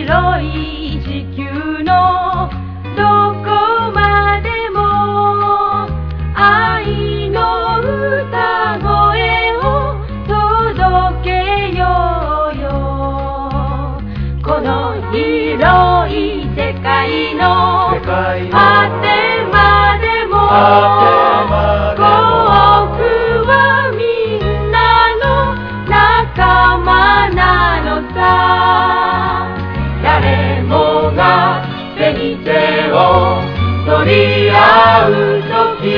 広い地球のどこまでも愛の歌声を届けようよ。この広い世界の果てまでも幸福はみんなの仲間なのさ。誰もが手に手を取り合うとき、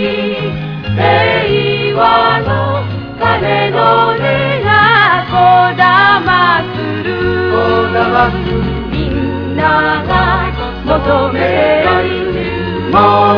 平和の鐘の音がこだまする。みんなが求めるもの